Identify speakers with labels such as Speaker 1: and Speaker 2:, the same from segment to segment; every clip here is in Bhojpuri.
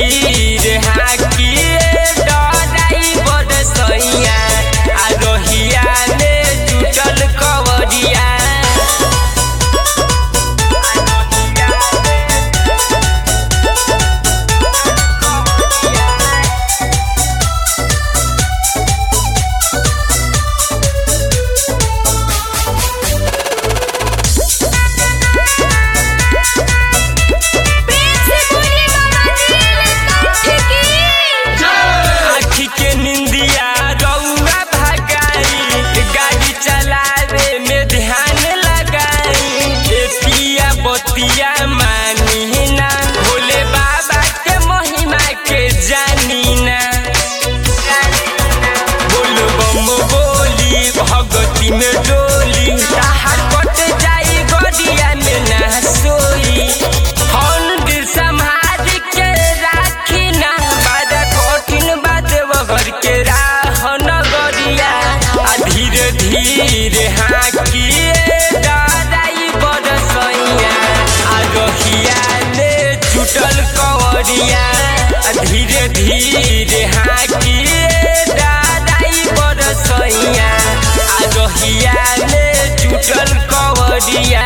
Speaker 1: धीरे हाकिए डराई बरसैया आ रहिया ने जुटल कवरिया। बतिया मानी ना भोले बाबा के महिमा के जानी ना। बोल बम बोली भगती में डोली ताहार कट जाई गड़िया में ना सोई। हम दिल संभाल के राखी ना बड़ा कठिन बात वगर के राह नगरिया। आ धीरे धीरे हाकिए डराई बरसैया रहिया ने जुटल कवरिया। धीरे धीरे हाकिए डराई बरसैया रहिया ने जुटल कवरिया।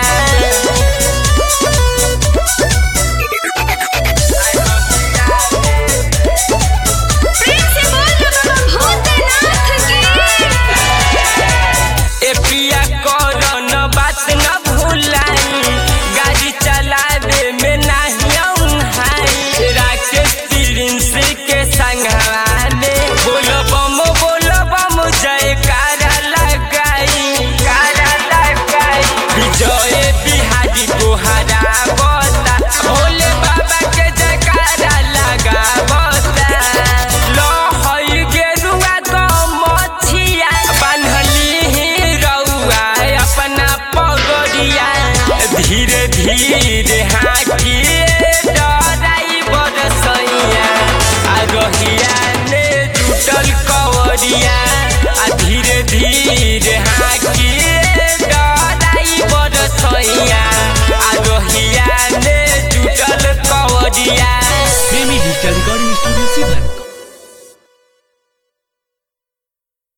Speaker 1: धीरे धीरे हाकिए डराई बरसैया आ रहिया